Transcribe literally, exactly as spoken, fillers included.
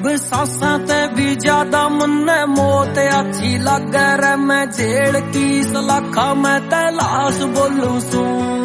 सांसा ते भी ज्यादा मन्ने मौत अच्छी लगे रे। मैं जेड़ की सलाखा मैं तैलाश बोलू सू।